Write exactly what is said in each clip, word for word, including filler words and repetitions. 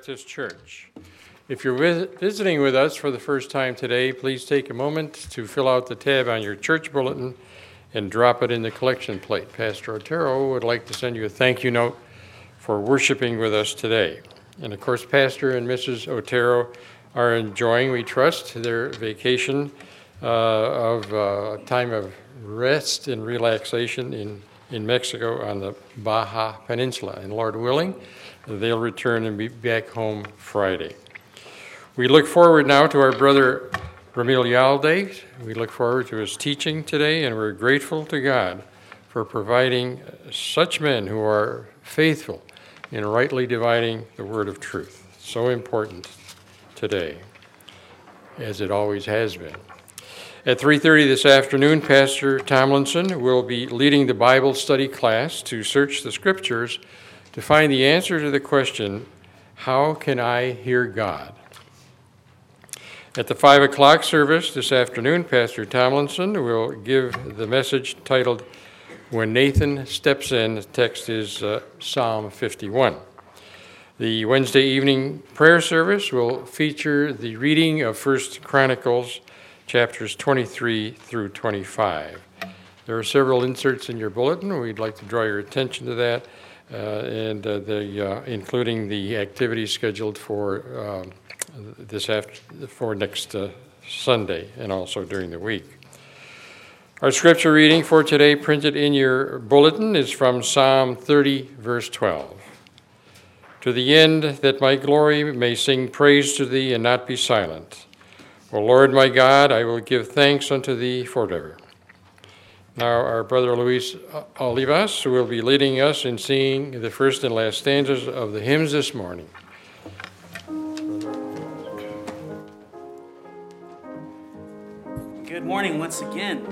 Baptist Church. If you're vis- visiting with us for the first time today, please take a moment to fill out the tab on your church bulletin and drop it in the collection plate. Pastor Otero would like to send you a thank you note for worshiping with us today. And of course, Pastor and Missus Otero are enjoying, we trust, their vacation uh, of uh, time of rest and relaxation in, in Mexico on the Baja Peninsula. And Lord willing, they'll return and be back home Friday. We look forward now to our brother Ramil Yalde. We look forward to his teaching today, and we're grateful to God for providing such men who are faithful in rightly dividing the word of truth. So important today, as it always has been. At three thirty this afternoon, Pastor Tomlinson will be leading the Bible study class to search the scriptures to find the answer to the question, how can I hear God? At the five o'clock service this afternoon, Pastor Tomlinson will give the message titled, When Nathan Steps In. The text is uh, Psalm fifty-one. The Wednesday evening prayer service will feature the reading of First Chronicles chapters twenty-three through twenty-five. There are several inserts in your bulletin. We'd like to draw your attention to that, uh, and uh, the uh, including the activities scheduled for uh, this after for next uh, Sunday and also during the week. Our scripture reading for today, printed in your bulletin, is from Psalm thirty, verse twelve. To the end that my glory may sing praise to thee and not be silent. O Lord my God, I will give thanks unto thee forever. Now our brother Luis Olivas will be leading us in singing the first and last stanzas of the hymns this morning. Good morning once again.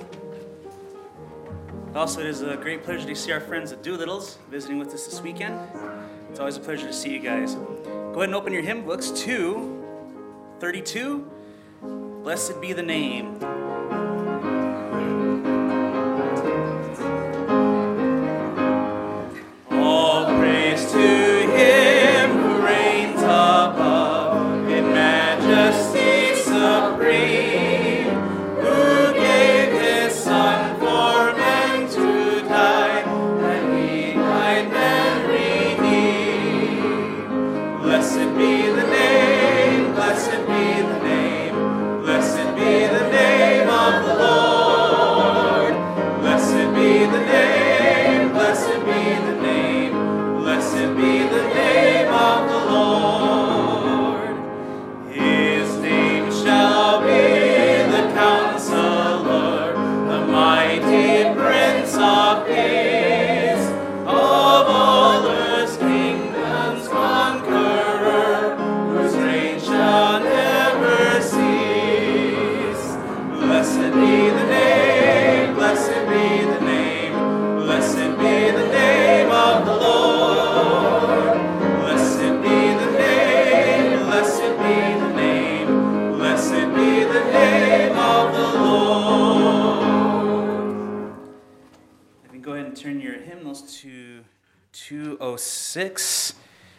Also, it is a great pleasure to see our friends at Doolittle's visiting with us this weekend. It's always a pleasure to see you guys. Go ahead and open your hymn books to thirty-two. Blessed be the name. All praise to him who reigns above in majesty supreme, who gave his son for men to die, that we might then redeem. Blessed be the name, blessed be the name. Blessed be the name of the Lord. Blessed be the name, blessed be the name. Blessed be the name of the Lord. His name shall be the Counselor, the mighty Prince of Peace, of all earth's kingdoms conqueror, whose reign shall never cease. Blessed be the name, blessed be the name, blessed be the name of the Lord. Blessed be the name, blessed be the name, blessed be the name of the Lord. You can go ahead and turn your hymnals to two oh six.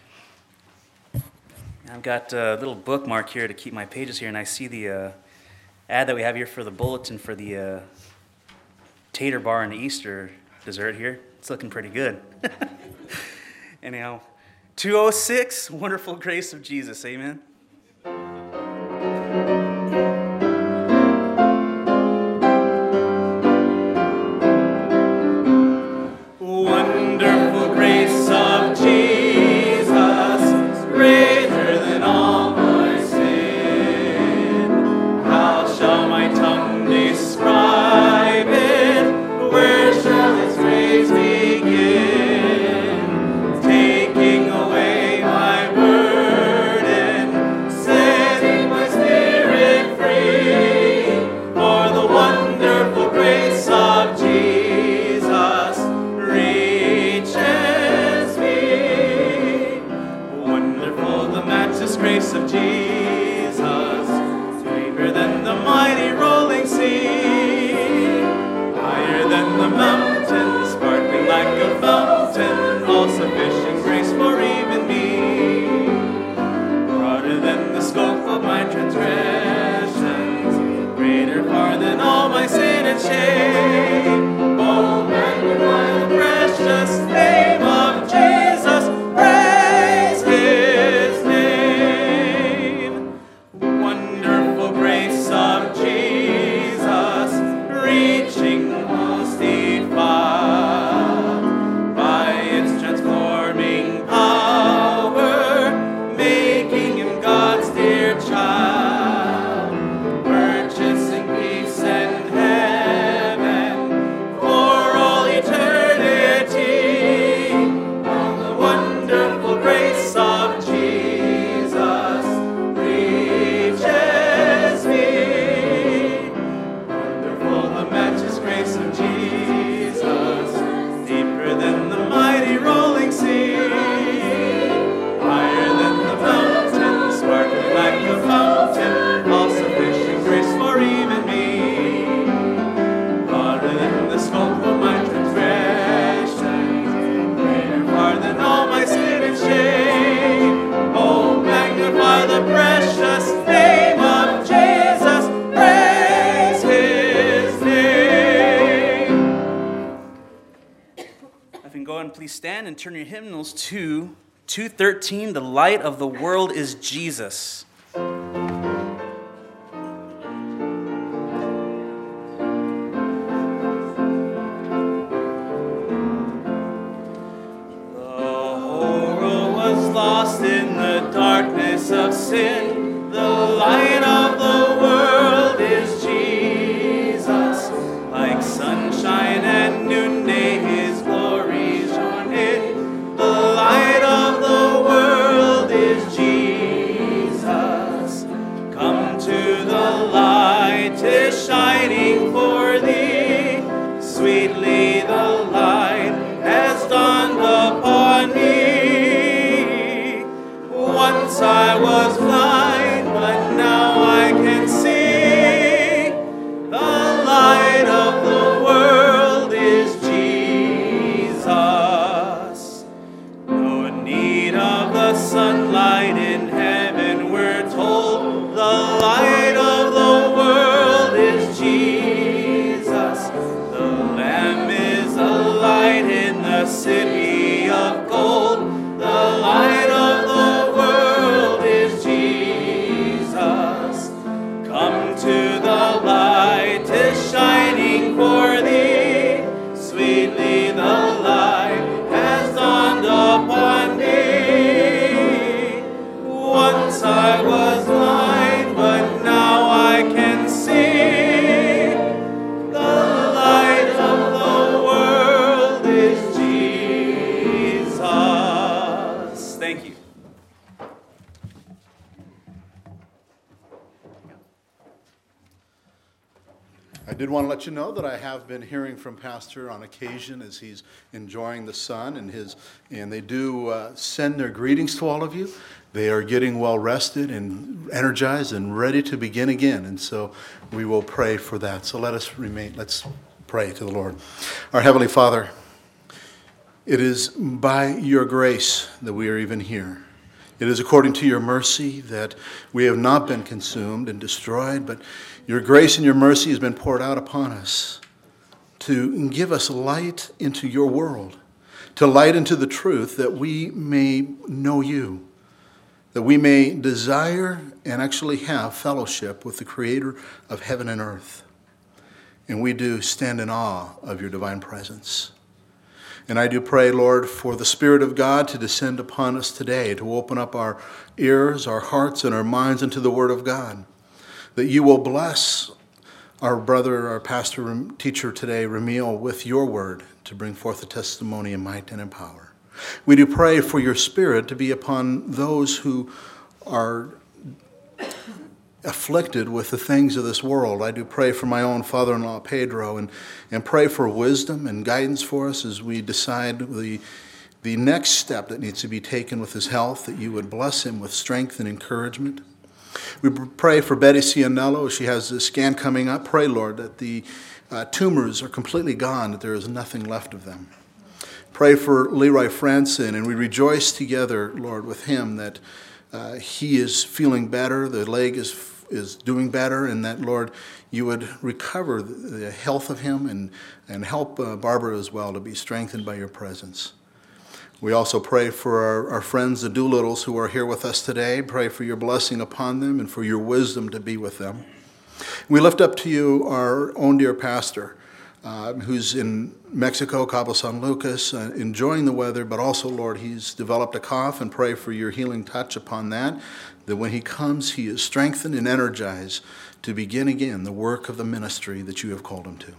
I've got a little bookmark here to keep my pages here, and I see the uh, ad that we have here for the bulletin for the uh, tater bar and the Easter dessert here. It's looking pretty good. Anyhow, two oh six, Wonderful Grace of Jesus, amen. Wonderful grace of Jesus, greater than all my sin. How shall my tongue describe it? Where shall its praise begin? Taking away my burden, setting my spirit free. For the wonderful grace of Jesus reaches me. Wonderful the matchless grace of Jesus, deeper than the mighty rolling sea, higher than the mountains, sparkling like a fountain, all sufficient grace for even me. scope of my transgressions, greater far than all my sin and shame. Oh, magnify the precious name of Jesus, praise his name. Wonderful grace of Jesus, reaching most far, by its transforming power, making him God's dear child, purchasing peace and heaven for all eternity. On the wonderful grace of Jesus reaches me. Wonderful the matchless grace of Jesus, deeper than the mighty rolling sea, higher than the mountain, sparkling like a fountain, all sufficient grace for even me. Farther than the scope of my transgressions, greater far than all my sin and shame. Oh, magnify the precious name of Jesus, praise his name. If you can go ahead and please stand and turn your hymnals to two thirteen, The Light of the World is Jesus. Lost in the darkness of sin, the light of the world is Jesus. Like sunshine at noonday, his glory shone in. The light of the world is Jesus. Come to the light, 'tis shining for thee. Sweetly the light has dawned upon me. Once I was blind, but now I can see. The light of the world is Jesus. No need of the sunlight in heaven, we're told. The light of the world is Jesus. The Lamb is a light in the city of gold. The light of the world is Jesus. Come to the light, 'tis shining for thee. Sweetly the light has dawned upon me. Once I was blind, but now I can see. The light of the world is Jesus. Thank you. I did want to let you know that I have been hearing from Pastor on occasion as he's enjoying the sun, and his and they do uh, send their greetings to all of you. They are getting well rested and energized and ready to begin again, and so we will pray for that. So let us remain. Let's pray to the Lord. Our Heavenly Father, it is by your grace that we are even here. It is according to your mercy that we have not been consumed and destroyed, but your grace and your mercy has been poured out upon us to give us light into your world, to light into the truth that we may know you, that we may desire and actually have fellowship with the Creator of heaven and earth. And we do stand in awe of your divine presence. And I do pray, Lord, for the Spirit of God to descend upon us today, to open up our ears, our hearts, and our minds into the Word of God, that you will bless our brother, our pastor, teacher today, Ramil, with your word to bring forth a testimony in might and in power. We do pray for your Spirit to be upon those who are afflicted with the things of this world. I do pray for my own father-in-law, Pedro, and, and pray for wisdom and guidance for us as we decide the, the next step that needs to be taken with his health, that you would bless him with strength and encouragement. We pray for Betty Cianello. She has a scan coming up. Pray, Lord, that the uh, tumors are completely gone, that there is nothing left of them. Pray for Leroy Franson, and we rejoice together, Lord, with him that uh, he is feeling better, the leg is is doing better, and that, Lord, you would recover the, the health of him and, and help uh, Barbara as well to be strengthened by your presence. We also pray for our, our friends, the Doolittles, who are here with us today. Pray for your blessing upon them and for your wisdom to be with them. We lift up to you our own dear pastor, uh, who's in Mexico, Cabo San Lucas, uh, enjoying the weather, but also, Lord, he's developed a cough, and pray for your healing touch upon that, that when he comes, he is strengthened and energized to begin again the work of the ministry that you have called him to.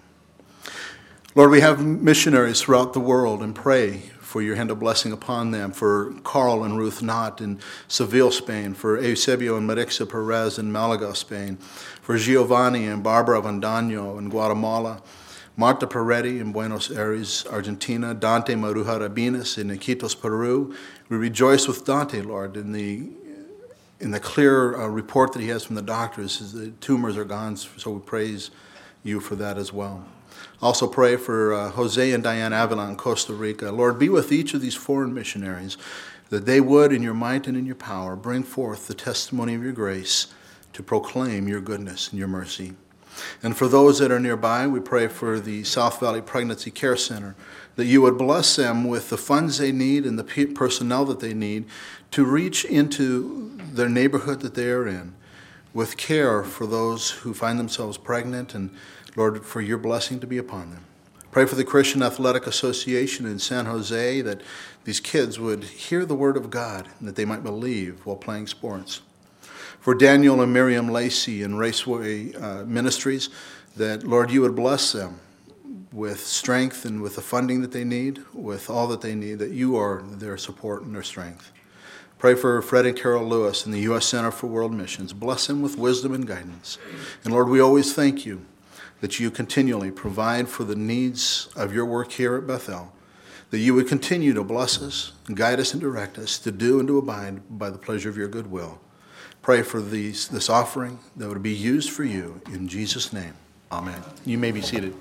Lord, we have missionaries throughout the world, and pray for your hand of blessing upon them, for Carl and Ruth Knott in Seville, Spain, for Eusebio and Marixa Perez in Malaga, Spain, for Giovanni and Barbara Vandano in Guatemala, Marta Peretti in Buenos Aires, Argentina, Dante Maruja Rabinas in Iquitos, Peru. We rejoice with Dante, Lord, in the in the clear uh, report that he has from the doctors, is the tumors are gone, so we praise you for that as well. Also pray for uh, Jose and Diane Avila in Costa Rica. Lord, be with each of these foreign missionaries, that they would, in your might and in your power, bring forth the testimony of your grace to proclaim your goodness and your mercy. And for those that are nearby, we pray for the South Valley Pregnancy Care Center, that you would bless them with the funds they need and the personnel that they need to reach into their neighborhood that they are in, with care for those who find themselves pregnant, and Lord, for your blessing to be upon them. Pray for the Christian Athletic Association in San Jose, that these kids would hear the word of God and that they might believe while playing sports. For Daniel and Miriam Lacey in Raceway uh, Ministries, that, Lord, you would bless them with strength and with the funding that they need, with all that they need, that you are their support and their strength. Pray for Fred and Carol Lewis in the U S Center for World Missions. Bless them with wisdom and guidance. And Lord, we always thank you that you continually provide for the needs of your work here at Bethel, that you would continue to bless us, and guide us and direct us to do and to abide by the pleasure of your goodwill. Pray for these, this offering that would be used for you. In Jesus' name, amen. You may be seated.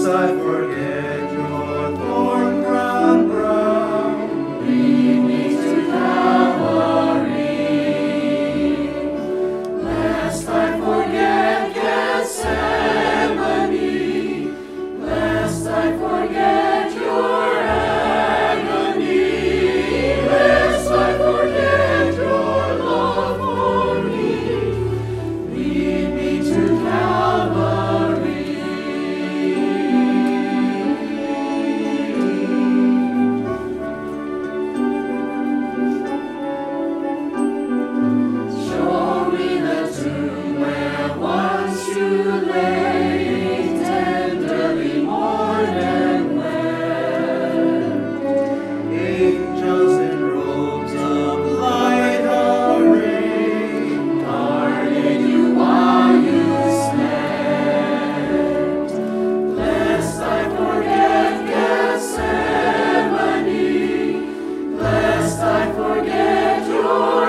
Lest I forget your thorn crown brow, lead me to Calvary. Lest I forget Gethsemane, lest I forget your agony, lest I forget your love for me, lead me to Calvary. Show me the tomb where once you lay, tenderly mourned and wept. Angels in robes of light arrayed guarded you while you slept. Lest I forget Gethsemane, lest I forget your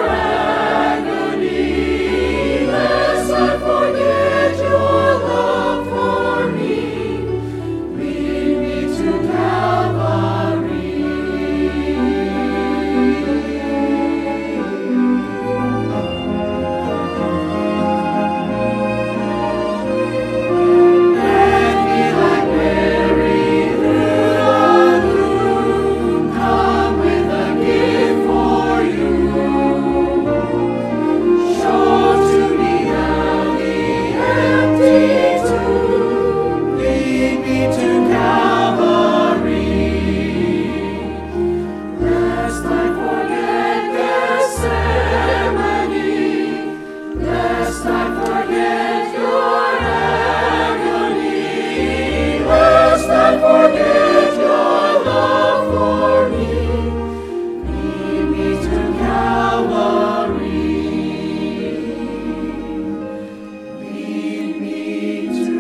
agony, lest I forget your love for me, lead me to Calvary. Let me like Mary through the gloom come with a gift for you. Show to me now the empty tomb, lead me to Calvary. Lest I forget Gethsemane, lest I forget your agony, lest I forget your love for me, lead me to Calvary. Lead me to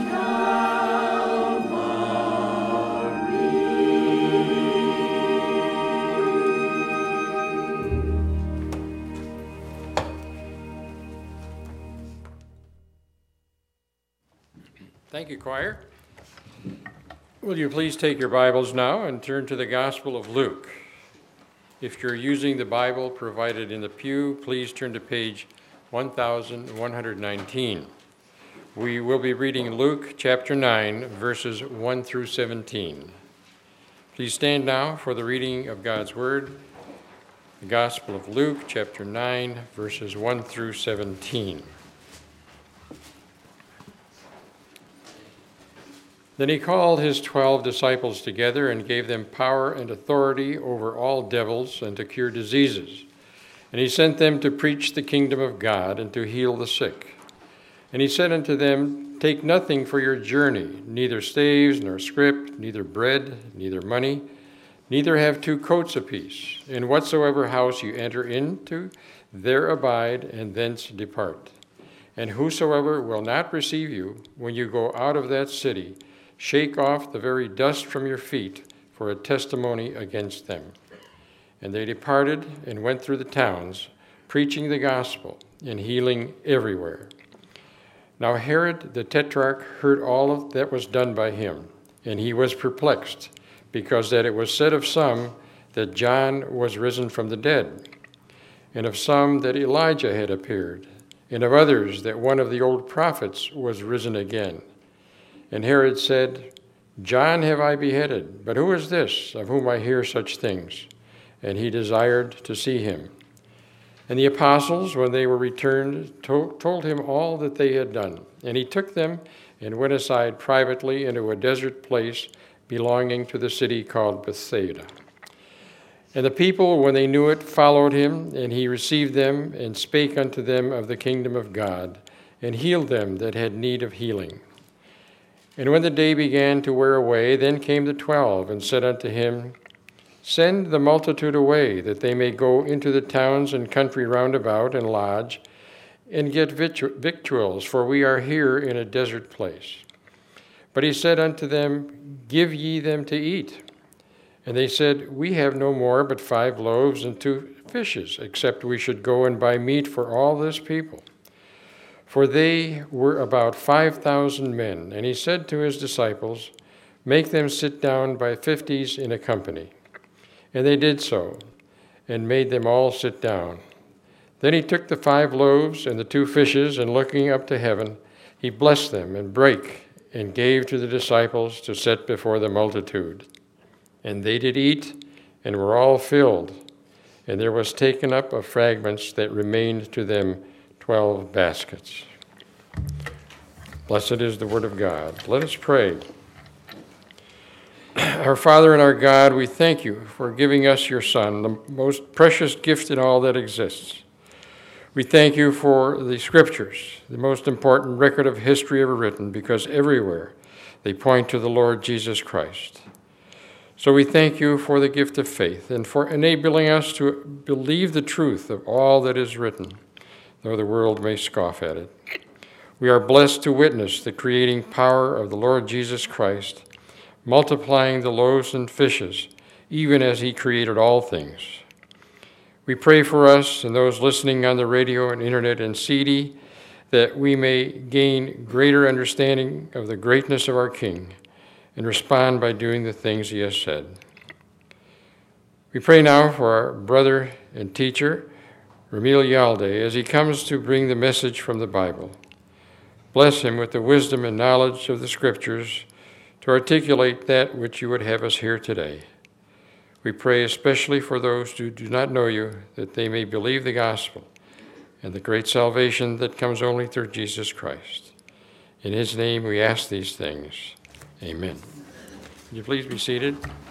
Thank you, choir. Will you please take your Bibles now and turn to the Gospel of Luke? If you're using the Bible provided in the pew, please turn to page one thousand one hundred nineteen. We will be reading Luke chapter nine, verses one through seventeen. Please stand now for the reading of God's Word. The Gospel of Luke chapter nine, verses one through seventeen. Then he called his twelve disciples together and gave them power and authority over all devils and to cure diseases. And he sent them to preach the kingdom of God and to heal the sick. And he said unto them, Take nothing for your journey, neither staves, nor scrip, neither bread, neither money, neither have two coats apiece. In whatsoever house you enter into, there abide, and thence depart. And whosoever will not receive you, when you go out of that city, shake off the very dust from your feet for a testimony against them. And they departed and went through the towns, preaching the gospel and healing everywhere. Now Herod the Tetrarch heard all of that was done by him, and he was perplexed, because that it was said of some that John was risen from the dead, and of some that Elijah had appeared, and of others that one of the old prophets was risen again. And Herod said, John have I beheaded, but who is this of whom I hear such things? And he desired to see him. And the apostles, when they were returned, to- told him all that they had done. And he took them and went aside privately into a desert place belonging to the city called Bethsaida. And the people, when they knew it, followed him, and he received them and spake unto them of the kingdom of God, and healed them that had need of healing. And when the day began to wear away, then came the twelve, and said unto him, Send the multitude away, that they may go into the towns and country round about, and lodge, and get victu- victuals, for we are here in a desert place. But he said unto them, Give ye them to eat. And they said, We have no more but five loaves and two fishes, except we should go and buy meat for all this people. for they were about five thousand men. And he said to his disciples, "Make them sit down by fifties in a company." And they did so, and made them all sit down. Then he took the five loaves and the two fishes, and looking up to heaven, he blessed them and brake, and gave to the disciples to set before the multitude. And they did eat, and were all filled. And there was taken up of fragments that remained to them twelve baskets. Blessed is the word of God. Let us pray. Our Father and our God, we thank you for giving us your Son, the most precious gift in all that exists. We thank you for the Scriptures, the most important record of history ever written, because everywhere they point to the Lord Jesus Christ. So we thank you for the gift of faith and for enabling us to believe the truth of all that is written, though the world may scoff at it. We are blessed to witness the creating power of the Lord Jesus Christ, multiplying the loaves and fishes, even as he created all things. We pray for us and those listening on the radio and internet and C D that we may gain greater understanding of the greatness of our King and respond by doing the things he has said. We pray now for our brother and teacher, Ramil Yalde, as he comes to bring the message from the Bible. Bless him with the wisdom and knowledge of the Scriptures to articulate that which you would have us hear today. We pray especially for those who do not know you, that they may believe the gospel and the great salvation that comes only through Jesus Christ. In his name we ask these things. Amen. Would you please be seated?